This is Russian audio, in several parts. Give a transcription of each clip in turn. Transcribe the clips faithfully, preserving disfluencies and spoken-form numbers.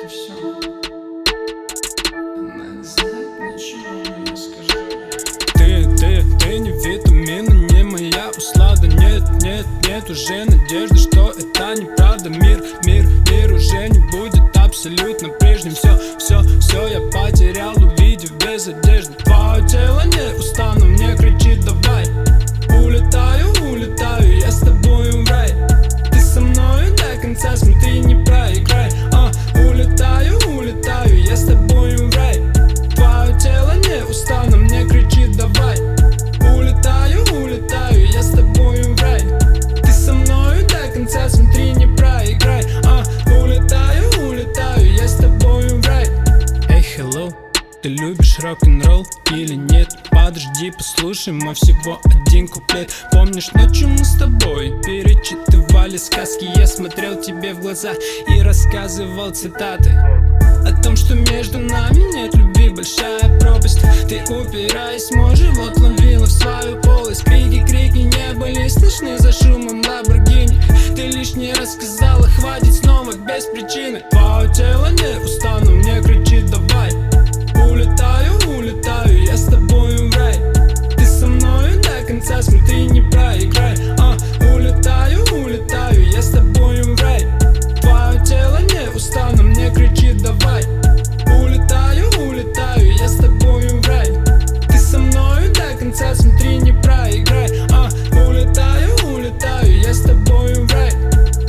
и все. Она не знает ничего, но я скажу. Ты, ты, ты не витамина, не моя услада. Нет, нет, нет уже надежды, что это неправда. Мир, мир, мир уже не будет абсолютно прежним. Все, все, все я потерял, увидев без одежды. Твое тело не устану, мне кричит давай. Улетаю, улетаю, я с тобою в рай. Ты со мною до конца, смотри, не проиграй. а, Улетаю, улетаю, я с тобою в рай. Твое тело не устану, мне кричит давай. Улетаю, улетаю, я с тобою в рай. Ты со мною до конца, смотри, не проиграй. а, Улетаю, улетаю, я с тобою в рай. Эй, hello, ты любишь рок-н-ролл или нет? Подожди, послушай мой всего один куплет. Помнишь, ночью мы с тобой перечитывали сказки? Я смотрел тебе в глаза и рассказывал цитаты о том, что между нами нет любви, большая пропасть. Ты, упираясь, мой живот ловила в свою полость. Крики, крики не были слышны за шумом Ламборгини. Ты лишь не рассказала, хватит снова без причины. Твое тело не устану, мне кричит давай. Улетаю, улетаю, я с тобою в рай. Ты со мною до конца, смотри, не проиграй. а, Улетаю, улетаю, я с тобою в рай. Твое тело не устану, мне кричит давай. Улетаю, улетаю, я с тобою в рай. Ты со мною до конца, смотри, не проиграй. а, Улетаю, улетаю, я с тобою в рай.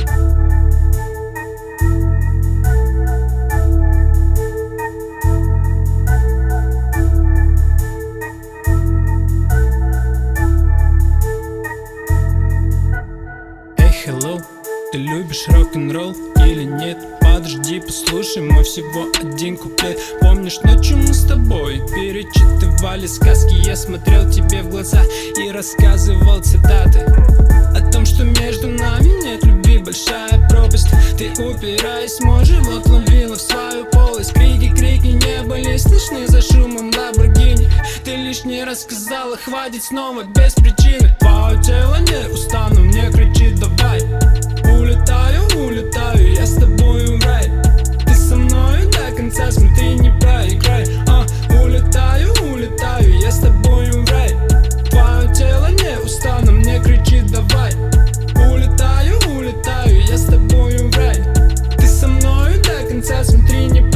Hello, ты любишь рок-н-ролл или нет? Подожди, послушай мой всего один куплет. Помнишь, ночью мы с тобой перечитывали сказки? Я смотрел тебе в глаза и рассказывал цитаты о том, что между нами нет любви, большая пропасть. Ты, упираясь, мой живот ловила в свою полость. Крики, крики не были слышны за шумом Ламборгини. Ты лишь не рассказала, хватит снова без причины. Твое тело не устану, мне кричит давай. Улетаю, улетаю, я с тобою в рай. Ты со мною до конца, смотри, не проиграй. а, Улетаю, улетаю, я с тобою в рай. Твое тело не устану, мне кричит давай. Улетаю, улетаю, я с тобою в рай. Ты со мною до конца, смотри, не